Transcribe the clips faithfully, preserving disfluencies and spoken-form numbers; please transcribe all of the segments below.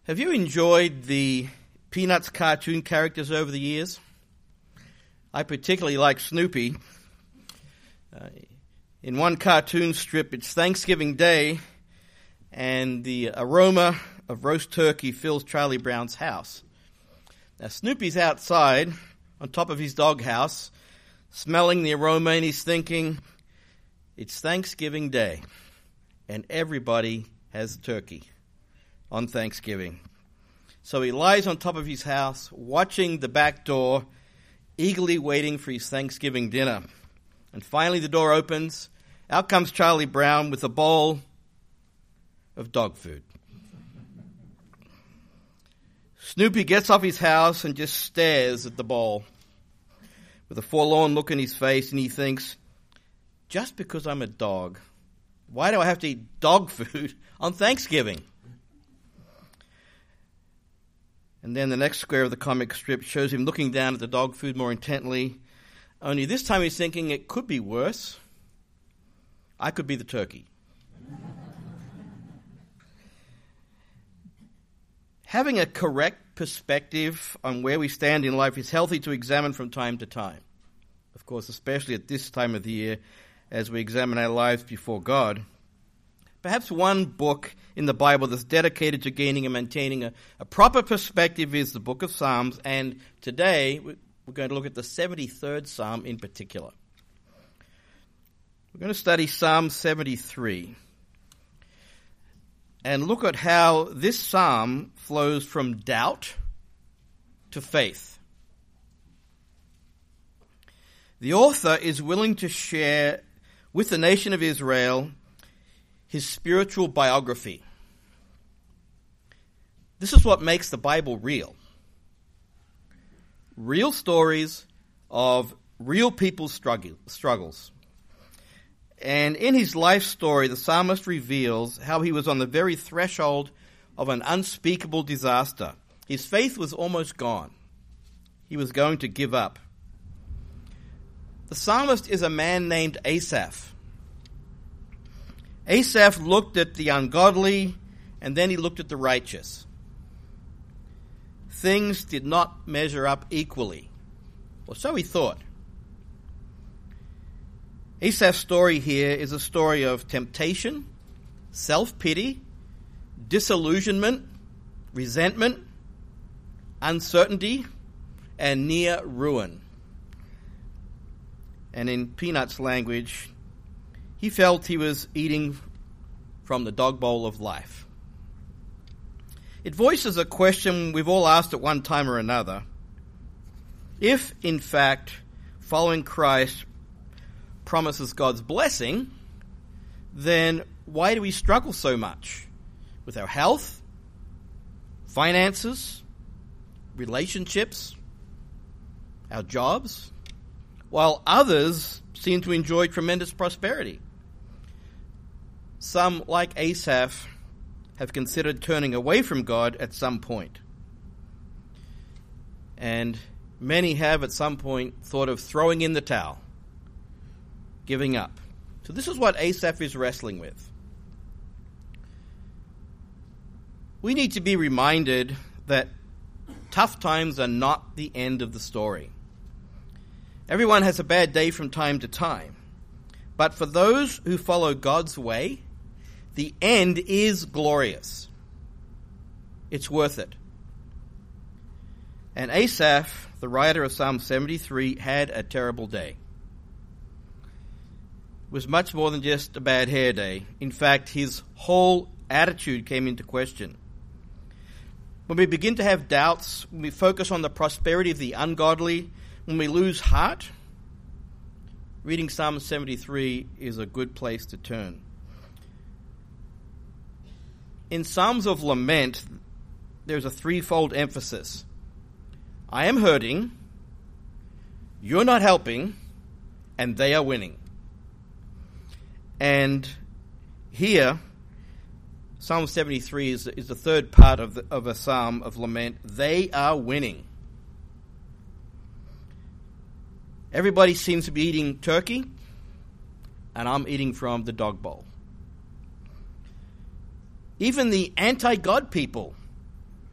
Have you enjoyed the Peanuts cartoon characters over the years? I particularly like Snoopy. Uh, in one cartoon strip, it's Thanksgiving Day, and the aroma of roast turkey fills Charlie Brown's house. Now, Snoopy's outside, on top of his doghouse, smelling the aroma, and he's thinking, it's Thanksgiving Day, and everybody has turkey on Thanksgiving. So he lies on top of his house, watching the back door, eagerly waiting for his Thanksgiving dinner. And finally the door opens. Out comes Charlie Brown with a bowl of dog food. Snoopy gets off his house and just stares at the bowl with a forlorn look in his face, and he thinks, just because I'm a dog, why do I have to eat dog food on Thanksgiving? And then the next square of the comic strip shows him looking down at the dog food more intently. Only this time he's thinking, it could be worse. I could be the turkey. Having a correct perspective on where we stand in life is healthy to examine from time to time. Of course, especially at this time of the year as we examine our lives before God. Perhaps one book in the Bible that's dedicated to gaining and maintaining a, a proper perspective is the book of Psalms, and today we're going to look at the seventy-third Psalm in particular. We're going to study Psalm seventy-three and look at how this psalm flows from doubt to faith. The author is willing to share with the nation of Israel his spiritual biography. This is what makes the Bible real. Real stories of real people's struggle, struggles. And in his life story, the psalmist reveals how he was on the very threshold of an unspeakable disaster. His faith was almost gone. He was going to give up. The psalmist is a man named Asaph. Asaph looked at the ungodly, and then he looked at the righteous. Things did not measure up equally, or so he thought. Asaph's story here is a story of temptation, self-pity, disillusionment, resentment, uncertainty, and near ruin. And in Peanuts language, he felt he was eating from the dog bowl of life. It voices a question we've all asked at one time or another. If, in fact, following Christ promises God's blessing, then why do we struggle so much with our health, finances, relationships, our jobs, while others seem to enjoy tremendous prosperity? Some, like Asaph, have considered turning away from God at some point. And many have at some point thought of throwing in the towel, giving up. So this is what Asaph is wrestling with. We need to be reminded that tough times are not the end of the story. Everyone has a bad day from time to time. But for those who follow God's way, the end is glorious. It's worth it. And Asaph, the writer of Psalm seventy-three, had a terrible day. It was much more than just a bad hair day. In fact, his whole attitude came into question. When we begin to have doubts, when we focus on the prosperity of the ungodly, when we lose heart, reading Psalm seventy-three is a good place to turn. In Psalms of Lament, there's a threefold emphasis. I am hurting, you're not helping, and they are winning. And here, Psalm seventy-three is, is the third part of, the, of a psalm of lament. They are winning. Everybody seems to be eating turkey, and I'm eating from the dog bowl. Even the anti-God people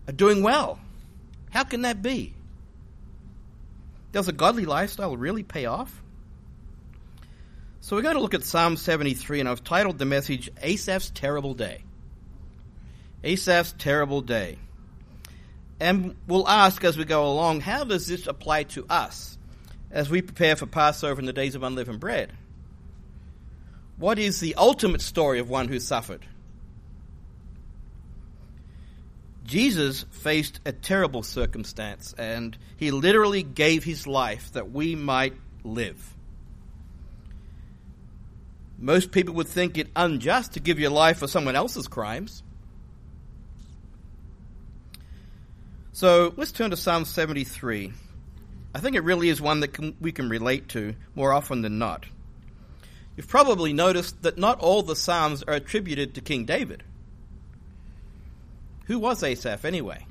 are doing well. How can that be? Does a godly lifestyle really pay off? So we're going to look at Psalm seventy-three, and I've titled the message, Asaph's Terrible Day. Asaph's Terrible Day. And we'll ask as we go along, how does this apply to us as we prepare for Passover in the days of unleavened bread? What is the ultimate story of one who suffered? Jesus faced a terrible circumstance, and he literally gave his life that we might live. Most people would think it unjust to give your life for someone else's crimes. So let's turn to Psalm seventy-three. I think it really is one that can, we can relate to more often than not. You've probably noticed that not all the Psalms are attributed to King David. Who was Asaph anyway?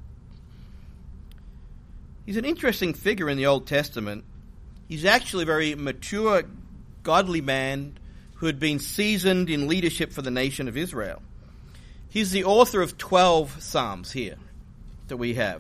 He's an interesting figure in the Old Testament. He's actually a very mature, godly man who had been seasoned in leadership for the nation of Israel. He's the author of twelve Psalms here that we have.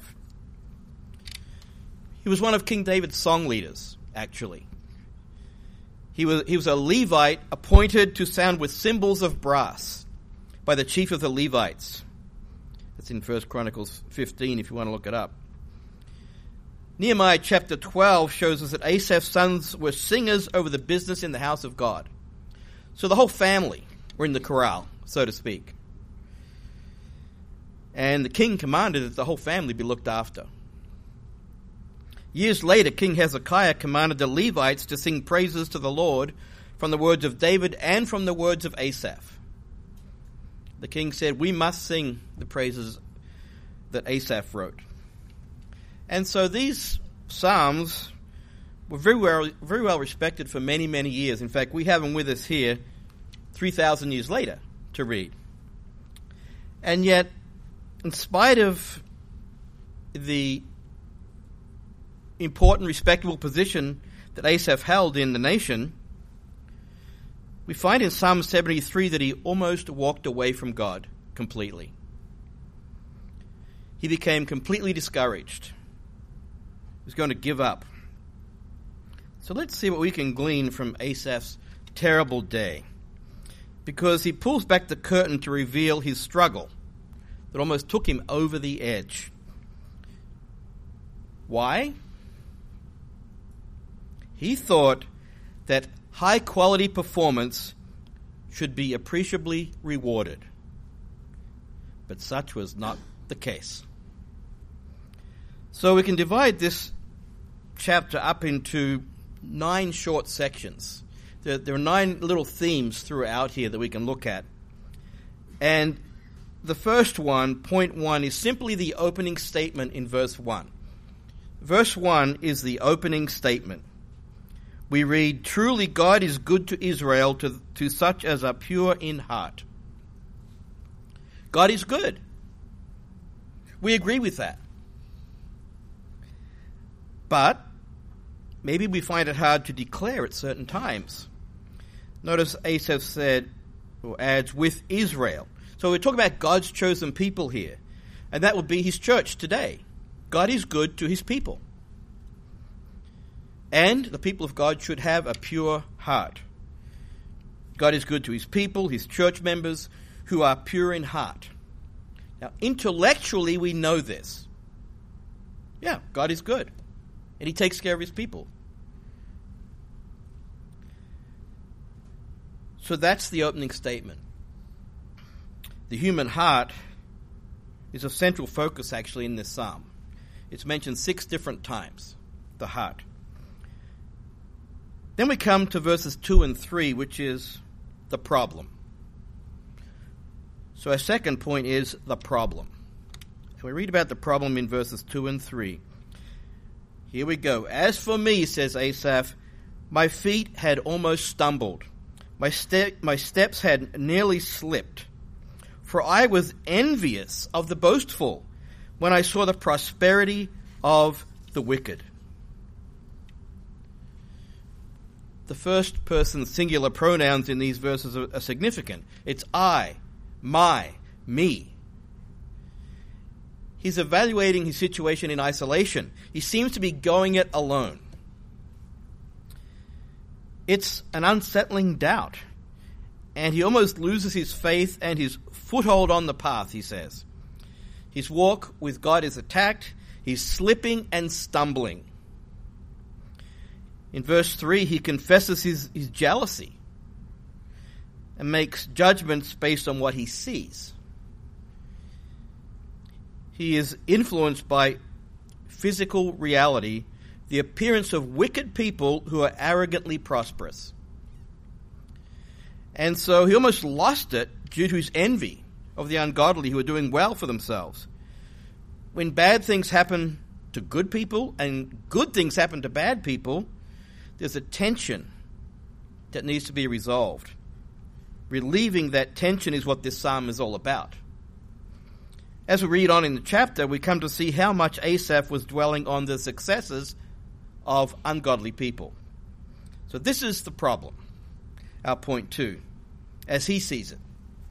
He was one of King David's song leaders, actually. He was, he was a Levite appointed to sound with cymbals of brass by the chief of the Levites. That's in First Chronicles fifteen if you want to look it up. Nehemiah chapter twelve shows us that Asaph's sons were singers over the business in the house of God. So the whole family were in the corral, so to speak. And the king commanded that the whole family be looked after. Years later, King Hezekiah commanded the Levites to sing praises to the Lord from the words of David and from the words of Asaph. The king said, we must sing the praises that Asaph wrote. And so these psalms were very well, very well respected for many, many years. In fact, we have them with us here three thousand years later to read. And yet, in spite of the important, respectable position that Asaph held in the nation, we find in Psalm seventy-three that he almost walked away from God completely. He became completely discouraged. He was going to give up. So let's see what we can glean from Asaph's terrible day, because he pulls back the curtain to reveal his struggle that almost took him over the edge. Why? He thought that high-quality performance should be appreciably rewarded. But such was not the case. So we can divide this chapter up into nine short sections. There, there are nine little themes throughout here that we can look at. And the first one, point one, is simply the opening statement in verse one. Verse one is the opening statement. We read, truly God is good to Israel, to, to such as are pure in heart. God is good. We agree with that. But maybe we find it hard to declare at certain times. Notice Asaph said, or adds, with Israel. So we're talking about God's chosen people here. And that would be his church today. God is good to his people. And the people of God should have a pure heart. God is good to his people, his church members, who are pure in heart. Now, intellectually, we know this. Yeah, God is good. And he takes care of his people. So that's the opening statement. The human heart is a central focus, actually, in this psalm. It's mentioned six different times, the heart. Then we come to verses two and three, which is the problem. So our second point is the problem. And we read about the problem in verses two and three. Here we go. As for me, says Asaph, my feet had almost stumbled. My, ste- my steps had nearly slipped. For I was envious of the boastful when I saw the prosperity of the wicked. The first person singular pronouns in these verses are, are significant. It's I, my, me. he's evaluating his situation in isolation. He seems to be going it alone. It's an unsettling doubt, and he almost loses his faith and his foothold on the path, he says. His walk with God is attacked. He's slipping and stumbling. In verse three, he confesses his, his jealousy and makes judgments based on what he sees. He is influenced by physical reality, the appearance of wicked people who are arrogantly prosperous. And so he almost lost it due to his envy of the ungodly who are doing well for themselves. When bad things happen to good people and good things happen to bad people, there's a tension that needs to be resolved. Relieving that tension is what this psalm is all about. As we read on in the chapter, we come to see how much Asaph was dwelling on the successes of ungodly people. So this is the problem, our point two, as he sees it.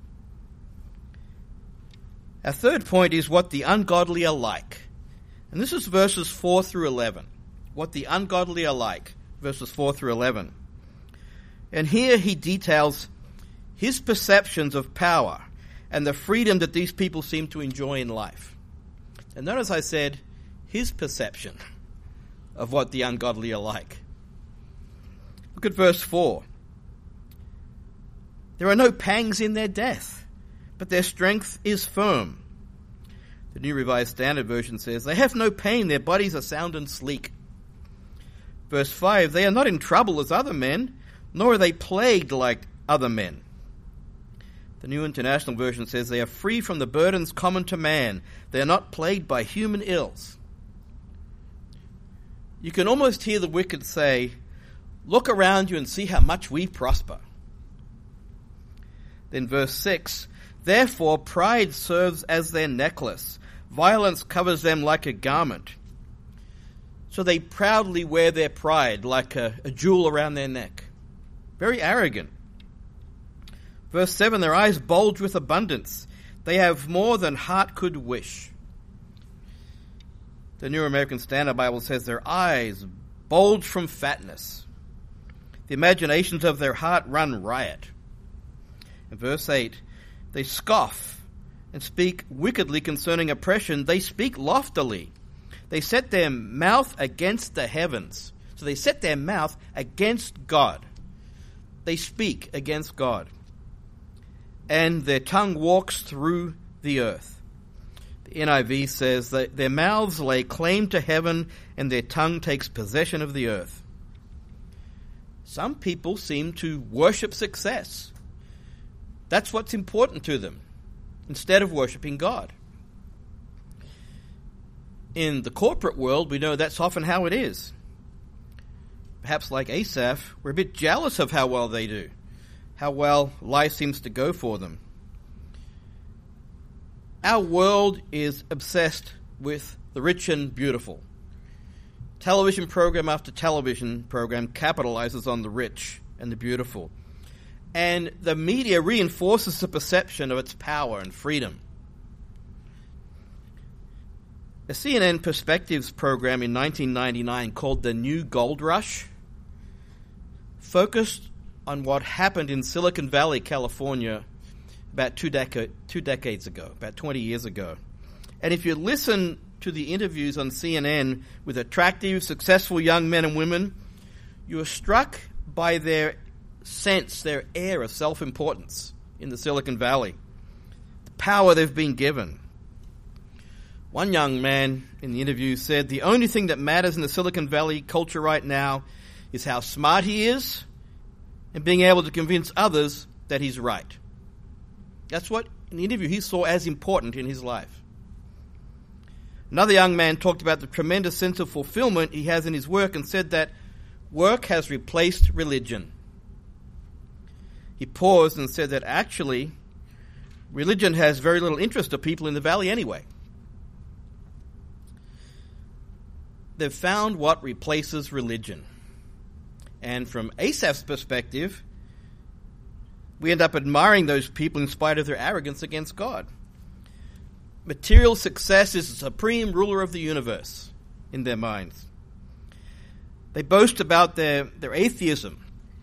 Our third point is what the ungodly are like. And this is verses four through eleven. What the ungodly are like, verses four through eleven. And here he details his perceptions of power and the freedom that these people seem to enjoy in life. And notice I said his perception of what the ungodly are like. Look at verse four. There are no pangs in their death, but their strength is firm. The New Revised Standard Version says, they have no pain, their bodies are sound and sleek. Verse five, they are not in trouble as other men, nor are they plagued like other men. The New International Version says they are free from the burdens common to man. They are not plagued by human ills. You can almost hear the wicked say, look around you and see how much we prosper. Then verse six, therefore pride serves as their necklace. Violence covers them like a garment. So they proudly wear their pride like a, a jewel around their neck. Very arrogant. Verse seven, their eyes bulge with abundance. They have more than heart could wish. The New American Standard Bible says their eyes bulge from fatness. The imaginations of their heart run riot. In verse eight, they scoff and speak wickedly concerning oppression. They speak loftily. They set their mouth against the heavens. So they set their mouth against God. They speak against God. And their tongue walks through the earth. The N I V says that their mouths lay claim to heaven and their tongue takes possession of the earth. Some people seem to worship success. That's what's important to them, instead of worshiping God. In the corporate world, we know that's often how it is. Perhaps like Asaph, we're a bit jealous of how well they do, how well life seems to go for them. Our world is obsessed with the rich and beautiful. Television program after television program capitalizes on the rich and the beautiful. And the media reinforces the perception of its power and freedom. A C N N Perspectives program in nineteen ninety-nine called The New Gold Rush focused on what happened in Silicon Valley, California, about two, deca- two decades ago, about twenty years ago. And if you listen to the interviews on C N N with attractive, successful young men and women, you are struck by their sense, their air of self-importance in the Silicon Valley, the power they've been given. One young man in the interview said, the only thing that matters in the Silicon Valley culture right now is how smart he is and being able to convince others that he's right. That's what, in the interview, he saw as important in his life. Another young man talked about the tremendous sense of fulfillment he has in his work and said that work has replaced religion. He paused and said that actually, religion has very little interest to people in the valley anyway. They've found what replaces religion. And from Asaph's perspective, we end up admiring those people in spite of their arrogance against God. material success is the supreme ruler of the universe in their minds. They boast about their, their atheism.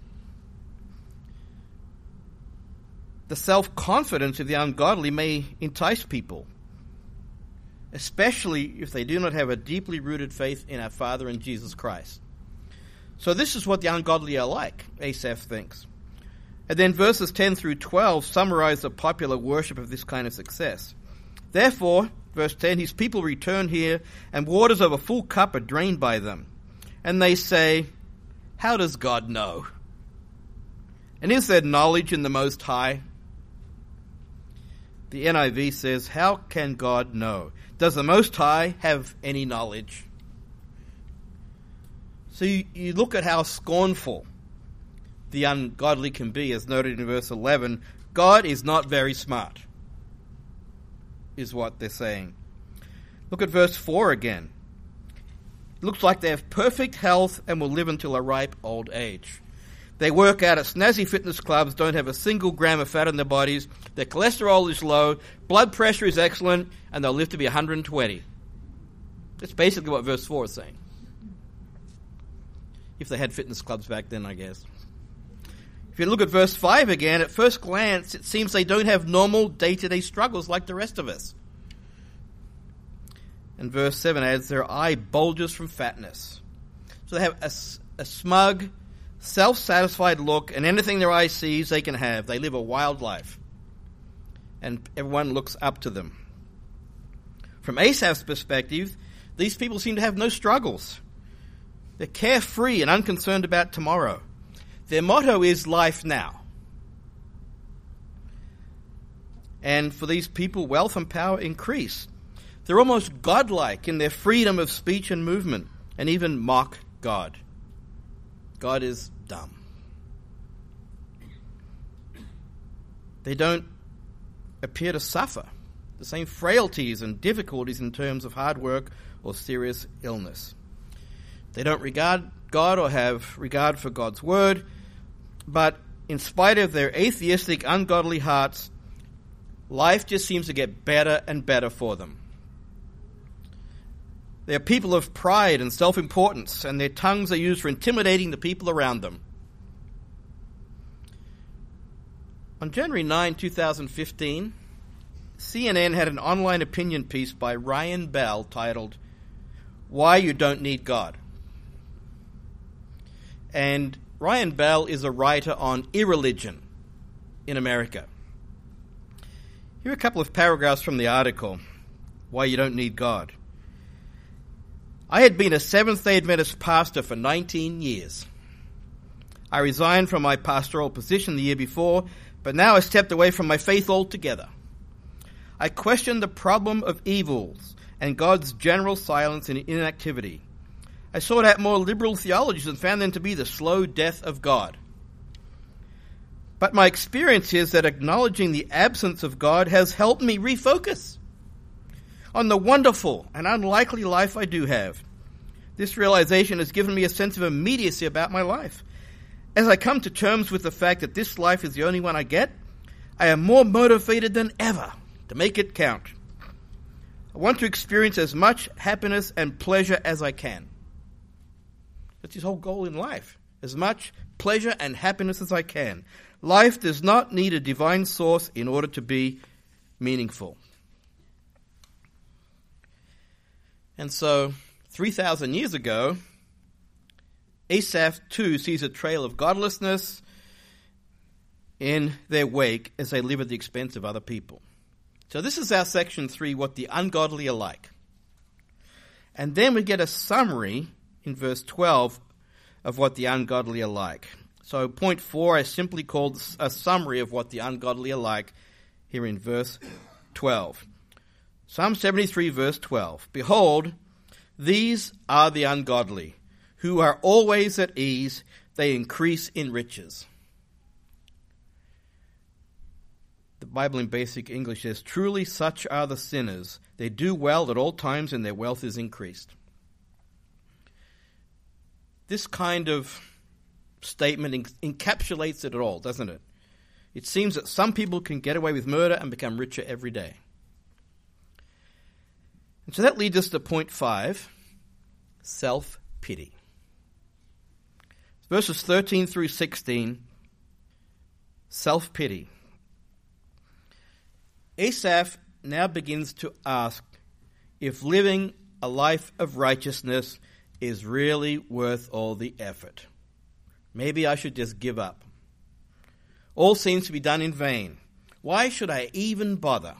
The self-confidence of the ungodly may entice people, especially if they do not have a deeply rooted faith in our Father and Jesus Christ. So this is what the ungodly are like, Asaph thinks. And then verses ten through twelve summarize the popular worship of this kind of success. Therefore, verse ten, his people return here, and waters of a full cup are drained by them. And they say, how does God know? And is there knowledge in the Most High? The N I V says, how can God know? Does the Most High have any knowledge? So you, you look at how scornful the ungodly can be, as noted in verse eleven. God is not very smart, is what they're saying. Look at verse four again. It looks like they have perfect health and will live until a ripe old age. They work out at snazzy fitness clubs, don't have a single gram of fat in their bodies, their cholesterol is low, blood pressure is excellent, and they'll live to be one hundred twenty. That's basically what verse four is saying. If they had fitness clubs back then, I guess. If you look at verse five again, at first glance, it seems they don't have normal day-to-day struggles like the rest of us. And verse seven adds, their eye bulges from fatness. So they have a, a smug, self-satisfied look, and anything their eye sees they can have. They live a wild life, and everyone looks up to them. From Asaph's perspective, these people seem to have no struggles. They're carefree and unconcerned about tomorrow. Their motto is life now. And for these people, wealth and power increase. They're almost godlike in their freedom of speech and movement, and even mock God. God is dumb. They don't appear to suffer the same frailties and difficulties in terms of hard work or serious illness. They don't regard God or have regard for God's word, but in spite of their atheistic, ungodly hearts, life just seems to get better and better for them. They are people of pride and self-importance, and their tongues are used for intimidating the people around them. On January ninth, twenty fifteen, C N N had an online opinion piece by Ryan Bell titled, Why You Don't Need God. And Ryan Bell is a writer on irreligion in America. Here are a couple of paragraphs from the article, Why You Don't Need God. I had been a Seventh-day Adventist pastor for nineteen years. I resigned from my pastoral position the year before, but now I stepped away from my faith altogether. I questioned the problem of evils and God's general silence and inactivity. I sought out more liberal theologies and found them to be the slow death of God. But my experience is that acknowledging the absence of God has helped me refocus on the wonderful and unlikely life I do have. This realization has given me a sense of immediacy about my life. As I come to terms with the fact that this life is the only one I get, I am more motivated than ever to make it count. I want to experience as much happiness and pleasure as I can. That's his whole goal in life. As much pleasure and happiness as I can. Life does not need a divine source in order to be meaningful. And so, three thousand years ago, Asaph too sees a trail of godlessness in their wake as they live at the expense of other people. So this is our section three, what the ungodly are like. And then we get a summary in verse twelve of what the ungodly are like. So point four, I simply called a summary of what the ungodly are like here in verse twelve. Psalm seventy-three, verse twelve. Behold, these are the ungodly, who are always at ease, they increase in riches. The Bible in Basic English says, truly such are the sinners. They do well at all times and their wealth is increased. This kind of statement encapsulates it all, doesn't it? It seems that some people can get away with murder and become richer every day. So that leads us to point five, self-pity. Verses thirteen through sixteen, self-pity. Asaph now begins to ask if living a life of righteousness is really worth all the effort. Maybe I should just give up. All seems to be done in vain. Why should I even bother?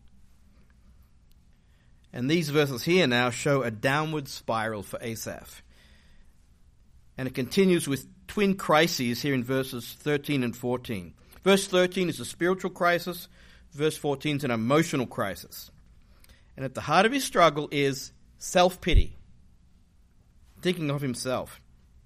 And these verses here now show a downward spiral for Asaph. And it continues with twin crises here in verses thirteen and fourteen. Verse thirteen is a spiritual crisis. Verse fourteen is an emotional crisis. And at the heart of his struggle is self-pity, thinking of himself.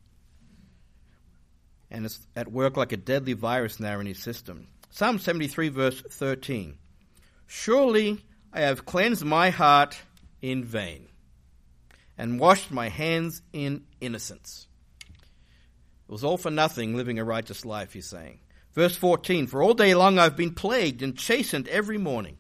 And it's at work like a deadly virus now in his system. Psalm seventy-three, verse thirteen. Surely I have cleansed my heart in vain and washed my hands in innocence. It was all for nothing living a righteous life, he's saying. Verse fourteen, for all day long I've been plagued and chastened every morning.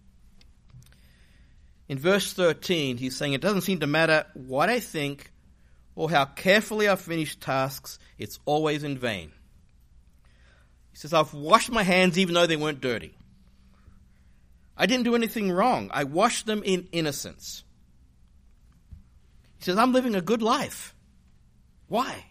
In verse thirteen, he's saying it doesn't seem to matter what I think or how carefully I finish tasks, it's always in vain. He says, I've washed my hands even though they weren't dirty. I didn't do anything wrong. I washed them in innocence. He says, I'm living a good life. Why?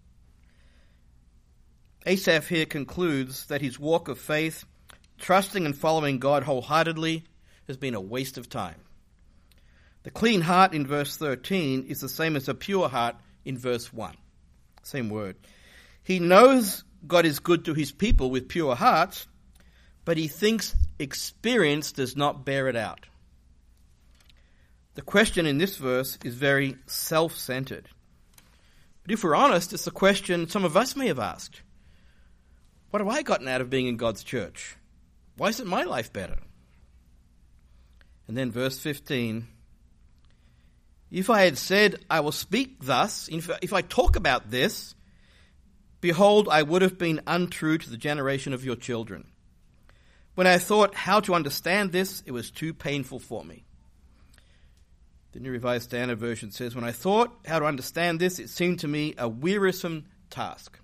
Asaph here concludes that his walk of faith, trusting and following God wholeheartedly, has been a waste of time. The clean heart in verse thirteen is the same as a pure heart in verse one. Same word. He knows God is good to his people with pure hearts, but he thinks experience does not bear it out. The question in this verse is very self-centered. But if we're honest, it's a question some of us may have asked. What have I gotten out of being in God's church? Why isn't my life better? And then verse fifteen, if I had said, I will speak thus, if, if I talk about this, behold, I would have been untrue to the generation of your children. When I thought how to understand this, it was too painful for me. The New Revised Standard Version says, when I thought how to understand this, it seemed to me a wearisome task.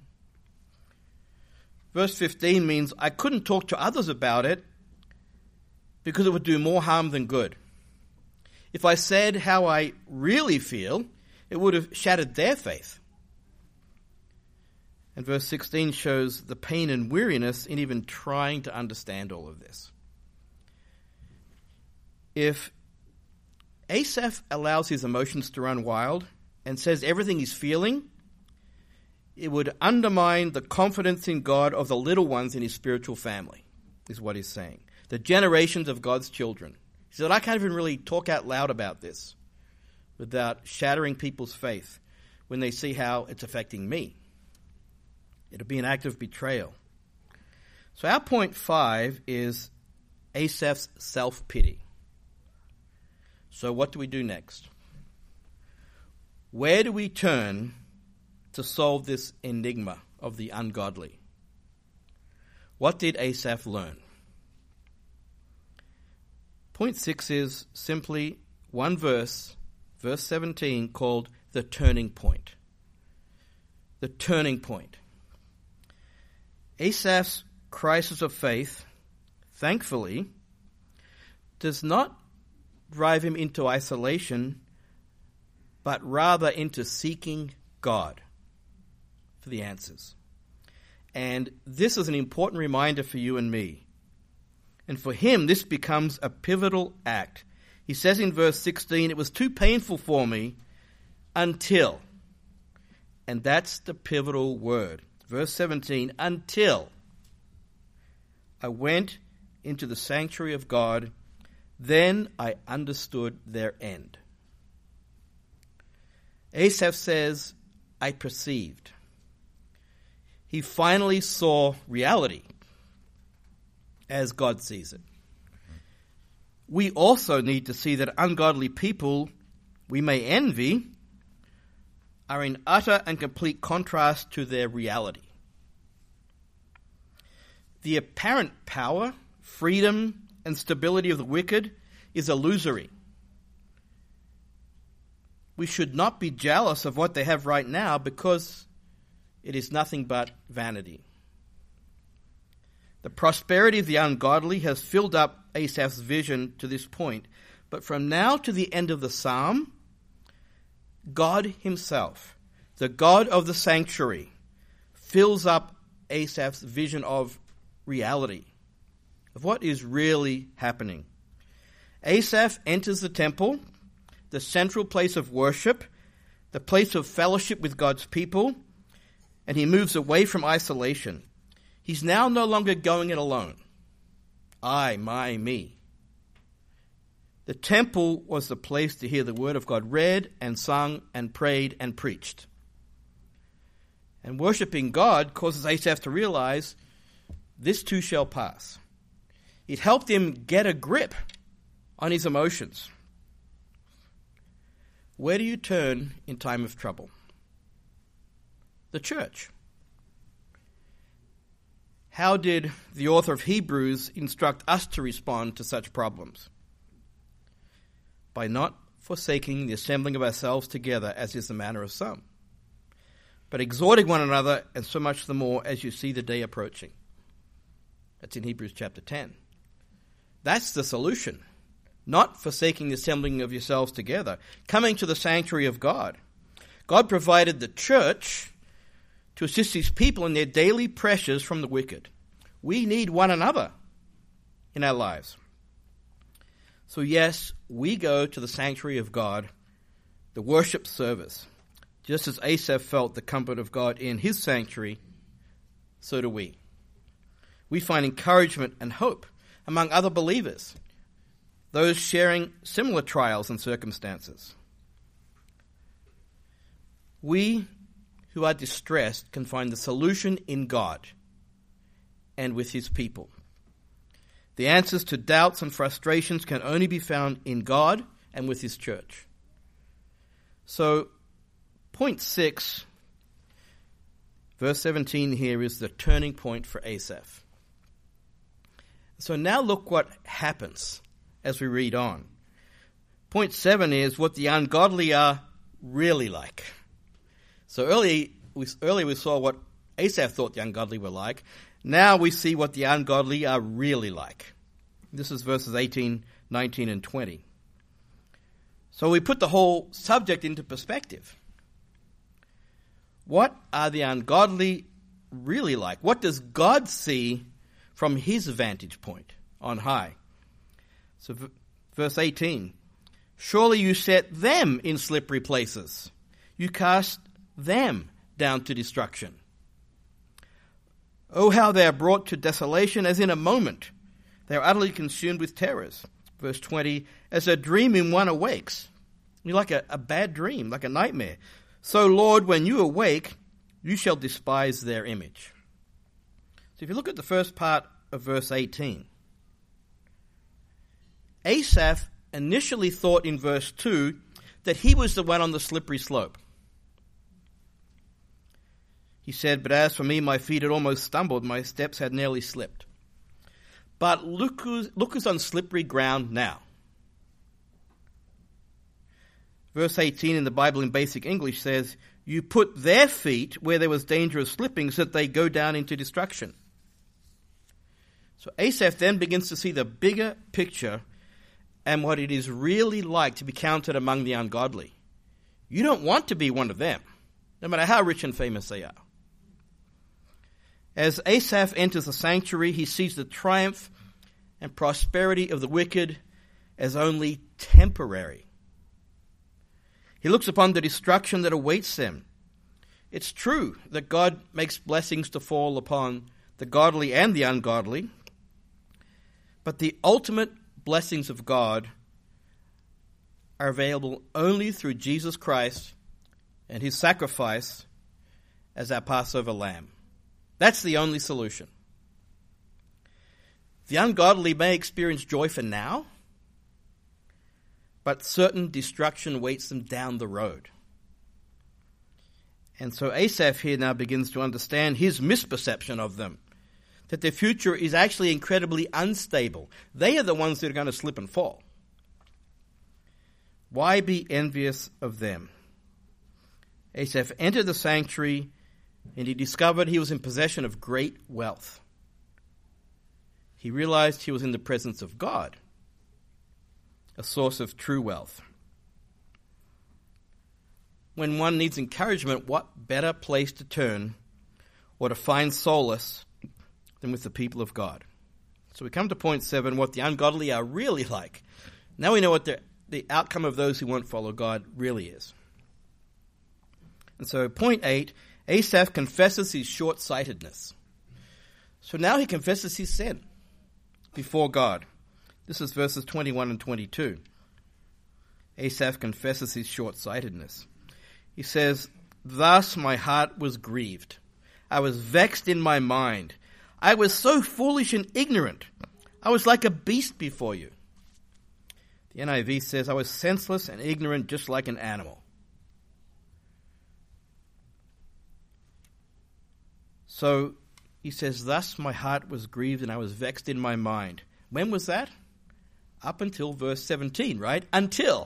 Verse fifteen means I couldn't talk to others about it because it would do more harm than good. If I said how I really feel, it would have shattered their faith. And verse sixteen shows the pain and weariness in even trying to understand all of this. If Asaph allows his emotions to run wild and says everything he's feeling, it would undermine the confidence in God of the little ones in his spiritual family, is what he's saying. The generations of God's children. He said, I can't even really talk out loud about this without shattering people's faith when they see how it's affecting me. It'll be an act of betrayal. So our point five is Asaph's self-pity. So what do we do next? Where do we turn to solve this enigma of the ungodly? What did Asaph learn? Point six is simply one verse, verse seventeen, called the turning point. The turning point. Asaph's crisis of faith, thankfully, does not drive him into isolation, but rather into seeking God for the answers. And this is an important reminder for you and me. And for him, this becomes a pivotal act. He says in verse sixteen, it was too painful for me until, and that's the pivotal word. Verse seventeen, until I went into the sanctuary of God, then I understood their end. Asaph says, I perceived. He finally saw reality as God sees it. We also need to see that ungodly people we may envy are in utter and complete contrast to their reality. The apparent power, freedom, and stability of the wicked is illusory. we should not be jealous of what they have right now, because it is nothing but vanity. The prosperity of the ungodly has filled up Asaph's vision to this point, but from now to the end of the psalm, God himself, the God of the sanctuary, fills up Asaph's vision of reality, of what is really happening. Asaph enters the temple, the central place of worship, the place of fellowship with God's people, and he moves away from isolation. He's now no longer going it alone. I, my, me. The temple was the place to hear the word of God read and sung and prayed and preached. And worshiping God causes Asaph to realize this too shall pass. It helped him get a grip on his emotions. Where do you turn in time of trouble? The church. How did the author of Hebrews instruct us to respond to such problems? By not forsaking the assembling of ourselves together, as is the manner of some, but exhorting one another, and so much the more as you see the day approaching. That's in Hebrews chapter ten. That's the solution. Not forsaking the assembling of yourselves together, coming to the sanctuary of God. God provided the church to assist his people in their daily pressures from the wicked. We need one another in our lives. So yes, we go to the sanctuary of God, the worship service. Just as Asaph felt the comfort of God in his sanctuary, so do we. We find encouragement and hope among other believers, those sharing similar trials and circumstances. We who are distressed can find the solution in God and with his people. The answers to doubts and frustrations can only be found in God and with his church. So, point six, verse seventeen here is the turning point for Asaph. So now look what happens as we read on. Point seven is what the ungodly are really like. So earlier we, earlier we saw what Asaph thought the ungodly were like. Now we see what the ungodly are really like. This is verses eighteen, nineteen, and twenty. So we put the whole subject into perspective. What are the ungodly really like? What does God see from his vantage point on high? So v- verse eighteen, surely you set them in slippery places. You cast them down to destruction. Oh, how they are brought to desolation as in a moment. They are utterly consumed with terrors. Verse twenty, as a dream in one awakes. You're like a, a bad dream, like a nightmare. So, Lord, when you awake, you shall despise their image. So if you look at the first part of verse eighteen, Asaph initially thought in verse two that he was the one on the slippery slope. He said, but as for me, my feet had almost stumbled, my steps had nearly slipped. But look who's, look who's on slippery ground now. Verse eighteen in the Bible in Basic English says, you put their feet where there was danger of slipping so that they go down into destruction. So Asaph then begins to see the bigger picture and what it is really like to be counted among the ungodly. You don't want to be one of them, no matter how rich and famous they are. As Asaph enters the sanctuary, he sees the triumph and prosperity of the wicked as only temporary. He looks upon the destruction that awaits them. It's true that God makes blessings to fall upon the godly and the ungodly, but the ultimate blessings of God are available only through Jesus Christ and his sacrifice as our Passover lamb. That's the only solution. The ungodly may experience joy for now, but certain destruction waits them down the road. And so Asaph here now begins to understand his misperception of them, that their future is actually incredibly unstable. They are the ones that are going to slip and fall. Why be envious of them? Asaph entered the sanctuary, and he discovered he was in possession of great wealth. He realized he was in the presence of God, a source of true wealth. When one needs encouragement, what better place to turn or to find solace than with the people of God? So we come to point seven, what the ungodly are really like. Now we know what the, the outcome of those who won't follow God really is. And so point eight, Asaph confesses his short-sightedness. So now he confesses his sin before God. This is verses twenty-one and twenty-two. Asaph confesses his short-sightedness. He says, "Thus my heart was grieved. I was vexed in my mind. I was so foolish and ignorant. I was like a beast before you." The N I V says, "I was senseless and ignorant just like an animal." So he says, "Thus my heart was grieved and I was vexed in my mind." When was that? Up until verse seventeen, right? Until.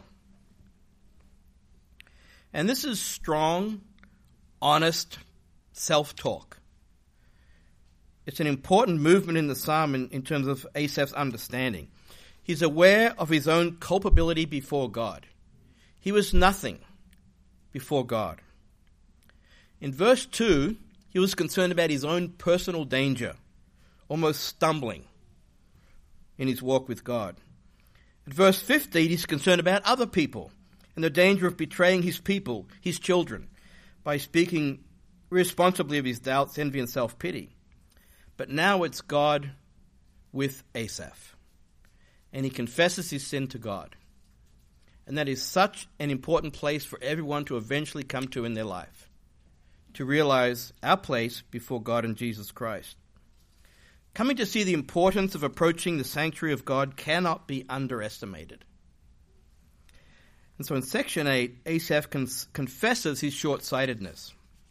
And this is strong, honest self-talk. It's an important movement in the psalm in, in terms of Asaph's understanding. He's aware of his own culpability before God. He was nothing before God. In verse two, he was concerned about his own personal danger, almost stumbling in his walk with God. In verse fifteen, he's concerned about other people and the danger of betraying his people, his children, by speaking irresponsibly of his doubts, envy, and self-pity. But now it's God with Asaph, and he confesses his sin to God. And that is such an important place for everyone to eventually come to in their life, to realize our place before God and Jesus Christ. Coming to see the importance of approaching the sanctuary of God cannot be underestimated. And so in section eight, Asaph cons- confesses his short-sightedness.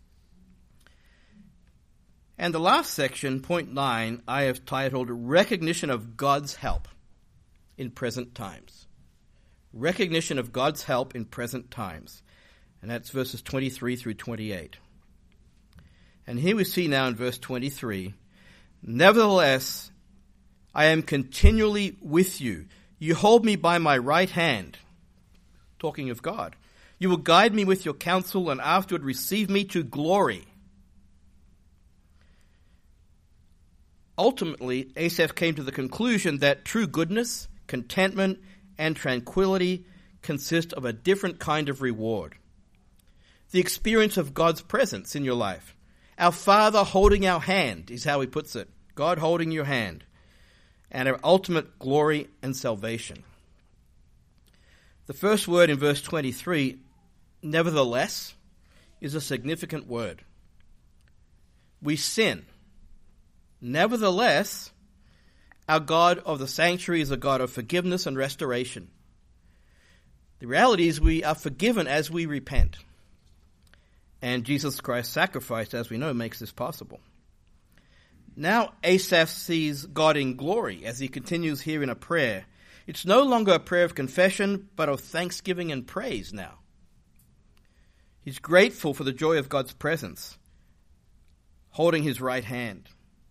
And the last section, point nine, I have titled Recognition of God's Help in Present Times. Recognition of God's help in present times. And that's verses twenty-three through twenty-eight. And here we see now in verse twenty-three, "Nevertheless, I am continually with you. You hold me by my right hand." Talking of God. "You will guide me with your counsel and afterward receive me to glory." Ultimately, Asaph came to the conclusion that true goodness, contentment, and tranquility consist of a different kind of reward. The experience of God's presence in your life. Our Father holding our hand is how he puts it. God holding your hand. And our ultimate glory and salvation. The first word in verse twenty-three, nevertheless, is a significant word. We sin. Nevertheless, our God of the sanctuary is a God of forgiveness and restoration. The reality is we are forgiven as we repent. And Jesus Christ's sacrifice, as we know, makes this possible. Now Asaph sees God in glory as he continues here in a prayer. It's no longer a prayer of confession, but of thanksgiving and praise now. He's grateful for the joy of God's presence, holding his right hand.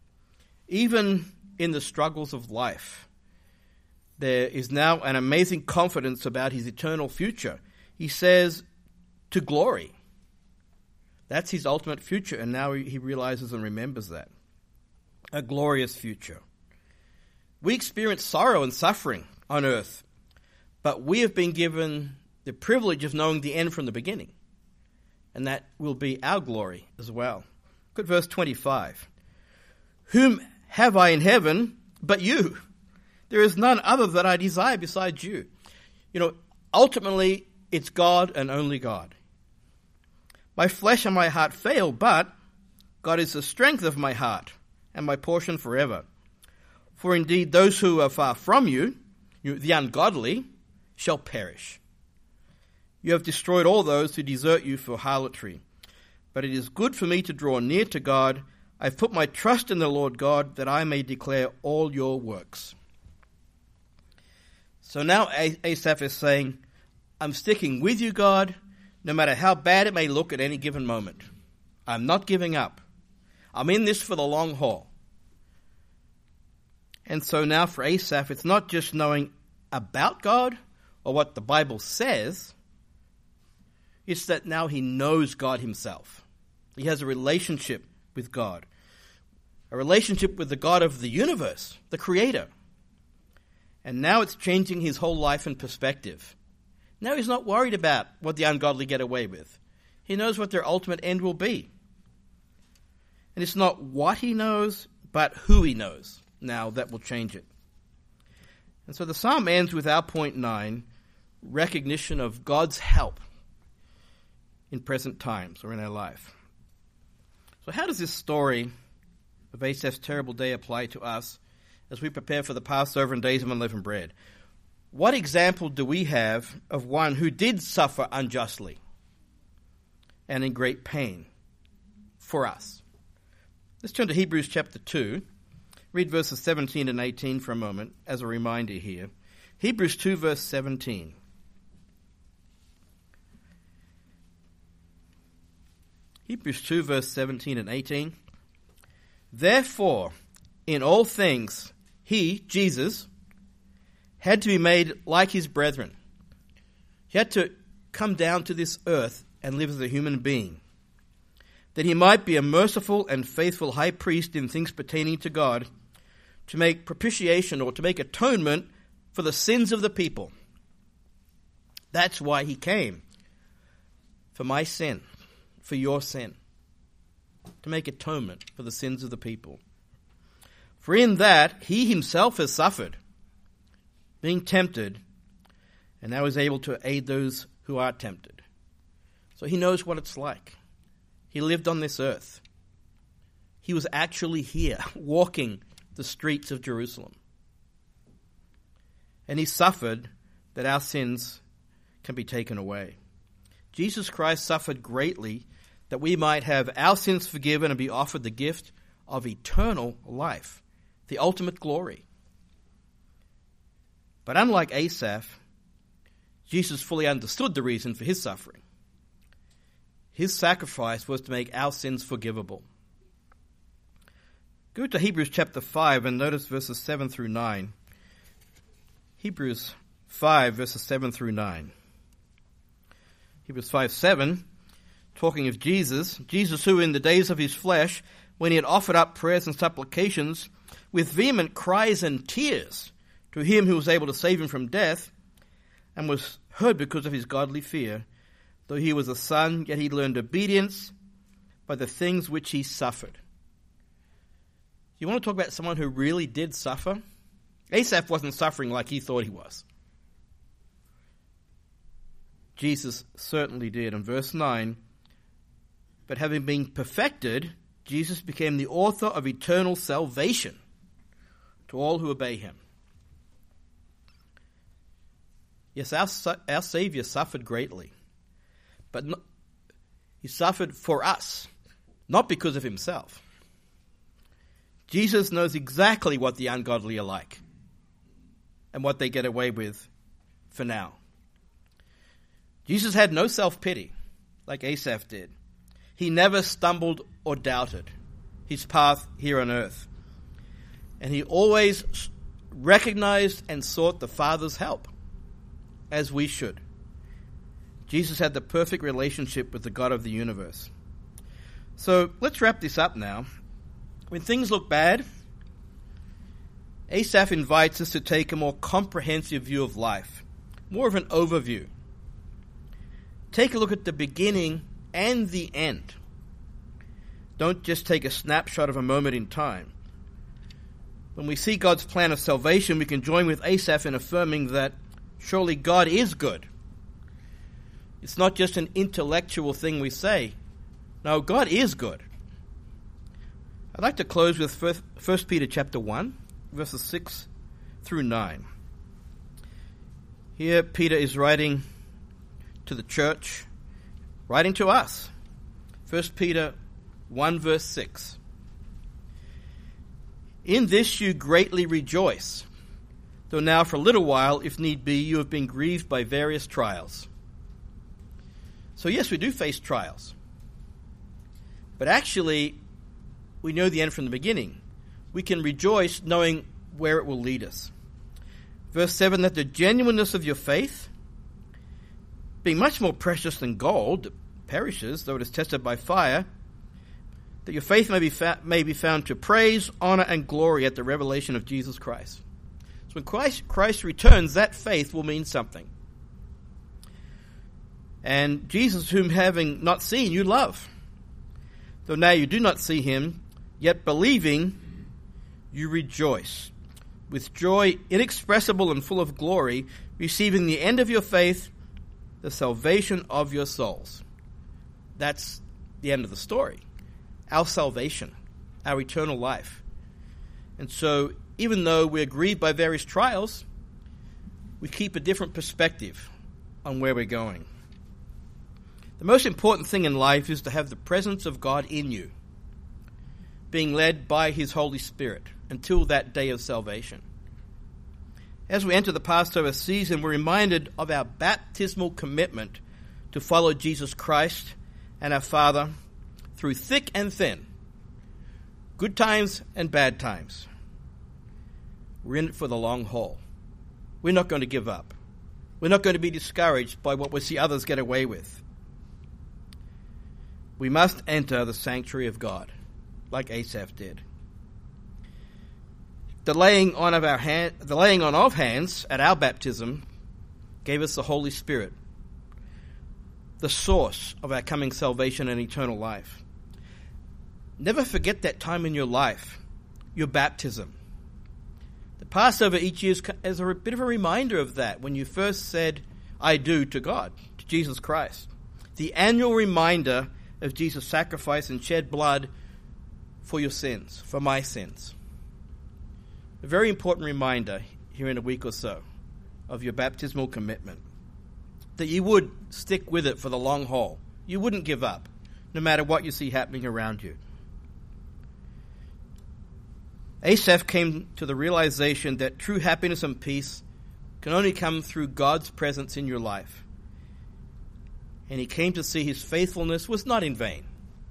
Even in the struggles of life, there is now an amazing confidence about his eternal future. He says, to glory. That's his ultimate future, and now he realizes and remembers that. A glorious future. We experience sorrow and suffering on earth, but we have been given the privilege of knowing the end from the beginning, and that will be our glory as well. Look at verse twenty-five. "Whom have I in heaven but you? There is none other that I desire besides you." You know, ultimately, it's God and only God. "My flesh and my heart fail, but God is the strength of my heart and my portion forever. For indeed, those who are far from you, you, the ungodly, shall perish. You have destroyed all those who desert you for harlotry. But it is good for me to draw near to God. I've put my trust in the Lord God, that I may declare all your works." So now Asaph is saying, I'm sticking with you, God, no matter how bad it may look at any given moment. I'm not giving up. I'm in this for the long haul. And so now for Asaph, it's not just knowing about God or what the Bible says. It's that now he knows God himself. He has a relationship with God. A relationship with the God of the universe, the Creator. And now it's changing his whole life and perspective. Now he's not worried about what the ungodly get away with. He knows what their ultimate end will be. And it's not what he knows, but who he knows. Now that will change it. And so the psalm ends with our point nine, recognition of God's help in present times or in our life. So how does this story of Asaph's terrible day apply to us as we prepare for the Passover and days of unleavened bread? What example do we have of one who did suffer unjustly and in great pain for us? Let's turn to Hebrews chapter two. Read verses seventeen and eighteen for a moment as a reminder here. Hebrews two verse seventeen. Hebrews two verse seventeen and eighteen. Therefore, in all things, he, Jesus, had to be made like his brethren. He had to come down to this earth and live as a human being, that he might be a merciful and faithful high priest in things pertaining to God, to make propitiation or to make atonement for the sins of the people. That's why he came. For my sin, for your sin, to make atonement for the sins of the people. For in that he himself has suffered, being tempted, and now is able to aid those who are tempted. So he knows what it's like. He lived on this earth. He was actually here, walking the streets of Jerusalem. And he suffered that our sins can be taken away. Jesus Christ suffered greatly that we might have our sins forgiven and be offered the gift of eternal life, the ultimate glory. But unlike Asaph, Jesus fully understood the reason for his suffering. His sacrifice was to make our sins forgivable. Go to Hebrews chapter five and notice verses seven through nine. Hebrews five, verses seven through nine. Hebrews five, seven, talking of Jesus, Jesus who in the days of his flesh, when he had offered up prayers and supplications with vehement cries and tears to him who was able to save him from death, and was heard because of his godly fear, though he was a son, yet he learned obedience by the things which he suffered. You want to talk about someone who really did suffer? Asaph wasn't suffering like he thought he was. Jesus certainly did. In verse nine, but having been perfected, Jesus became the author of eternal salvation to all who obey him. Yes, our, our Savior suffered greatly, but not, he suffered for us, not because of himself. Jesus knows exactly what the ungodly are like and what they get away with for now. Jesus had no self-pity like Asaph did. He never stumbled or doubted his path here on earth. And he always recognized and sought the Father's help, as we should. Jesus had the perfect relationship with the God of the universe. So let's wrap this up now. When things look bad, Asaph invites us to take a more comprehensive view of life, more of an overview. Take a look at the beginning and the end. Don't just take a snapshot of a moment in time. When we see God's plan of salvation, we can join with Asaph in affirming that surely God is good. It's not just an intellectual thing we say. No, God is good. I'd like to close with First Peter chapter one, verses six through nine. Here Peter is writing to the church, writing to us. First Peter one, verse six. In this you greatly rejoice, though now for a little while, if need be, you have been grieved by various trials. So yes, we do face trials. But actually, we know the end from the beginning. We can rejoice knowing where it will lead us. Verse seven, that the genuineness of your faith, being much more precious than gold that perishes, though it is tested by fire, that your faith may be, fa- may be found to praise, honor, and glory at the revelation of Jesus Christ. So when Christ, Christ returns, that faith will mean something. And Jesus, whom having not seen, you love. Though now you do not see him, yet believing, you rejoice, with joy inexpressible and full of glory, receiving the end of your faith, the salvation of your souls. That's the end of the story. Our salvation, our eternal life. And so, even though we're grieved by various trials, we keep a different perspective on where we're going. The most important thing in life is to have the presence of God in you, being led by his Holy Spirit until that day of salvation. As we enter the Passover season, we're reminded of our baptismal commitment to follow Jesus Christ and our Father through thick and thin, good times and bad times. We're in it for the long haul. We're not going to give up. We're not going to be discouraged by what we see others get away with. We must enter the sanctuary of God, like Asaph did. The laying on of our hand, the laying on of hands at our baptism gave us the Holy Spirit, the source of our coming salvation and eternal life. Never forget that time in your life, your baptism. The Passover each year is a bit of a reminder of that, when you first said, I do, to God, to Jesus Christ. The annual reminder of Jesus' sacrifice and shed blood for your sins, for my sins. A very important reminder here in a week or so of your baptismal commitment, that you would stick with it for the long haul. You wouldn't give up, no matter what you see happening around you. Asaph came to the realization that true happiness and peace can only come through God's presence in your life. And he came to see his faithfulness was not in vain.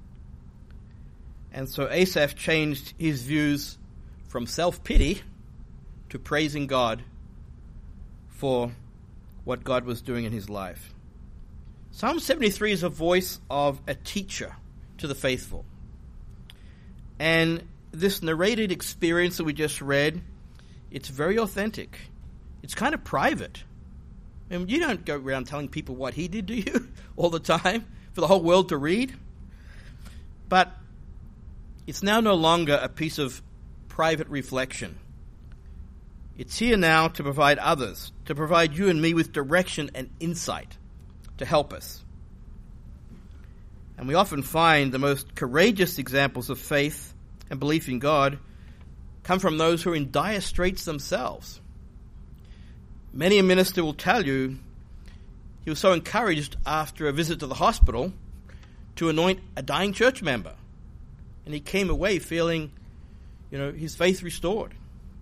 And so Asaph changed his views from self-pity to praising God for what God was doing in his life. Psalm seventy-three is a voice of a teacher to the faithful. And this narrated experience that we just read, it's very authentic. It's kind of private. I mean, you don't go around telling people what he did to you all the time for the whole world to read. But it's now no longer a piece of private reflection. It's here now to provide others, to provide you and me with direction and insight to help us. And we often find the most courageous examples of faith and belief in God come from those who are in dire straits themselves. Many a minister will tell you he was so encouraged after a visit to the hospital to anoint a dying church member. And he came away feeling, you know, his faith restored.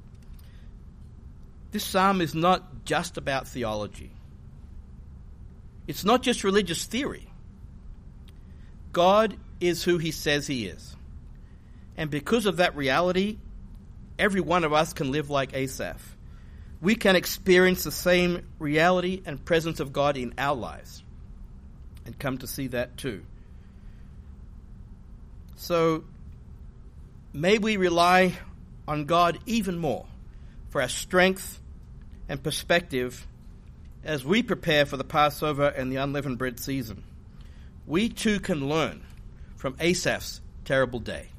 This psalm is not just about theology. It's not just religious theory. God is who he says he is. And because of that reality, every one of us can live like Asaph. We can experience the same reality and presence of God in our lives and come to see that too. So may we rely on God even more for our strength and perspective as we prepare for the Passover and the unleavened bread season. We too can learn from Asaph's terrible day.